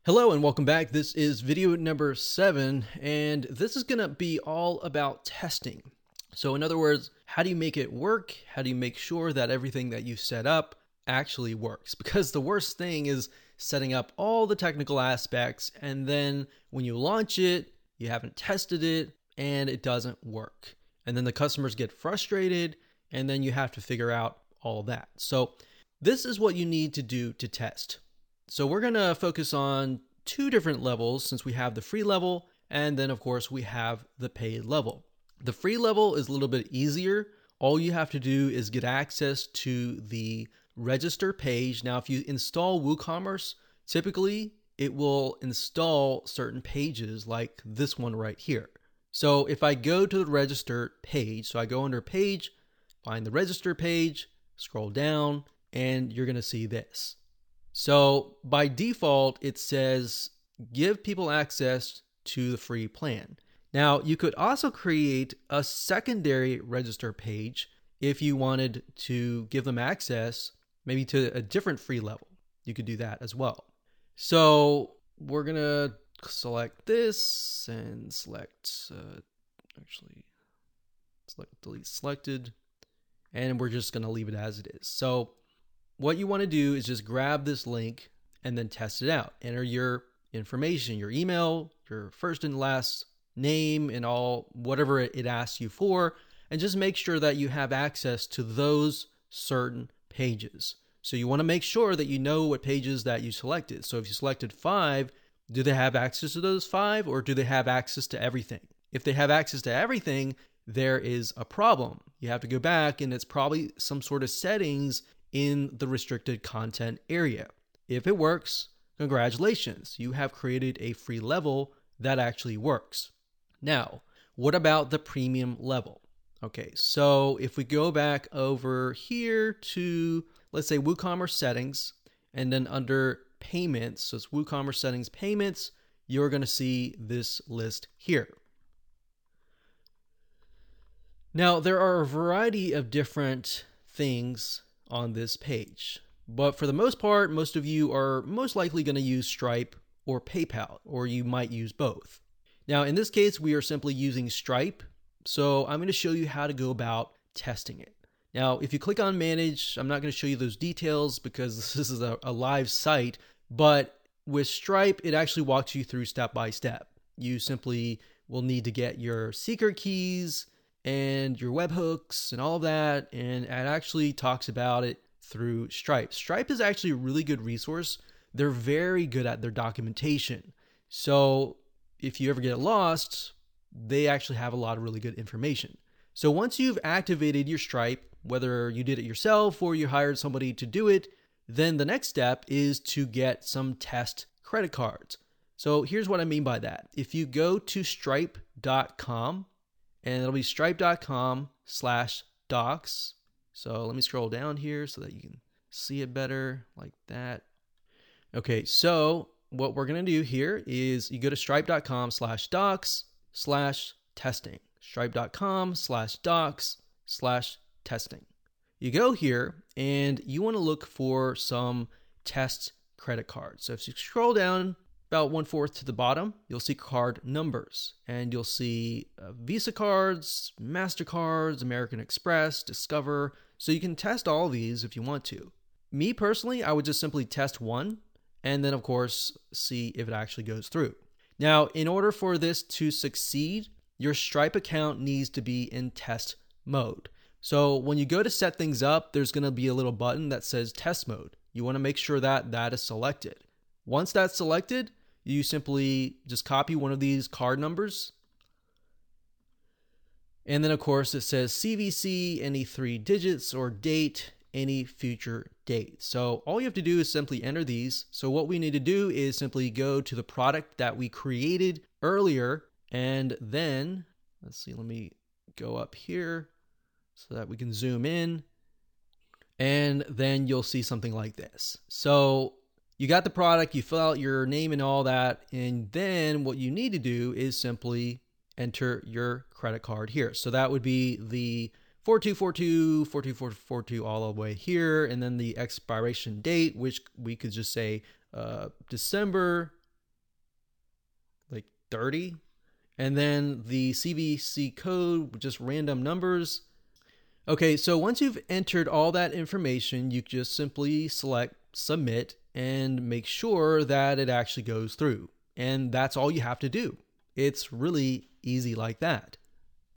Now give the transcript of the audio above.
Hello and welcome back. This is video number 7, and this is going to be all about testing. So in other words, how do you make it work? How do you make sure that everything that you set up actually works? Because the worst thing is setting up all the technical aspects, and then when you launch it, you haven't tested it, and it doesn't work. And then the customers get frustrated, and then you have to figure out all that. So this is what you need to do to test. So we're going to focus on two different levels since we have the free level and then of course we have the paid level. The free level is a little bit easier. All you have to do is get access to the register page. Now if you install WooCommerce, typically it will install certain pages like this one right here. So if I go to the register page, so I go under page, find the register page, scroll down, and you're going to see this. So by default, it says give people access to the free plan. Now, you could also create a secondary register page if you wanted to give them access maybe to a different free level. You could do that as well. So we're going to select this and select delete selected, and we're just going to leave it as it is. So what you want to do is just grab this link and then test it out. Enter your information, your email, your first and last name, and all whatever it asks you for, and just make sure that you have access to those certain pages. So you want to make sure that you know what pages that you selected. So if you selected 5, do they have access to those 5, or do they have access to everything? If they have access to everything, there is a problem. You have to go back, and it's probably some sort of settings in the restricted content area. If it works, congratulations, you have created a free level that actually works. Now, what about the premium level? Okay, so if we go back over here to, let's say, WooCommerce settings, and then under payments, so it's WooCommerce settings payments, you're going to see this list here. Now, there are a variety of different things on this page, but for the most part, most of you are most likely going to use Stripe or PayPal, or you might use both. Now, in this case, we are simply using Stripe, so I'm going to show you how to go about testing it. Now, if you click on Manage, I'm not going to show you those details because this is a live site, but with Stripe, it actually walks you through step by step. You simply will need to get your secret keys and your webhooks and all of that, and it actually talks about it through Stripe. Stripe is actually a really good resource. They're very good at their documentation. So if you ever get lost, they actually have a lot of really good information. So once you've activated your Stripe, whether you did it yourself or you hired somebody to do it, then the next step is to get some test credit cards. So here's what I mean by that. If you go to stripe.com, and it'll be stripe.com/docs. So let me scroll down here so that you can see it better like that. Okay, so what we're going to do here is you go to stripe.com/docs/testing. Stripe.com/docs/testing. You go here and you want to look for some test credit cards. So if you scroll down about 1/4 to the bottom, you'll see card numbers, and you'll see Visa cards, MasterCards, American Express, Discover. So you can test all of these if you want to. Me personally, I would just simply test one, and then of course see if it actually goes through. Now, in order for this to succeed, your Stripe account needs to be in test mode. So when you go to set things up, there's going to be a little button that says test mode. You want to make sure that that is selected. Once that's selected, you simply just copy one of these card numbers. And then, of course, it says CVC, any 3 digits, or date, any future date. So all you have to do is simply enter these. So what we need to do is simply go to the product that we created earlier. And then, let's see, let me go up here so that we can zoom in. And then you'll see something like this. So you got the product, you fill out your name and all that, and then what you need to do is simply enter your credit card here. So that would be the 4242, 4242 all the way here, and then the expiration date, which we could just say December 30. And then the CVC code, just random numbers. Okay, so once you've entered all that information, you just simply select submit and make sure that it actually goes through. And that's all you have to do. It's really easy like that.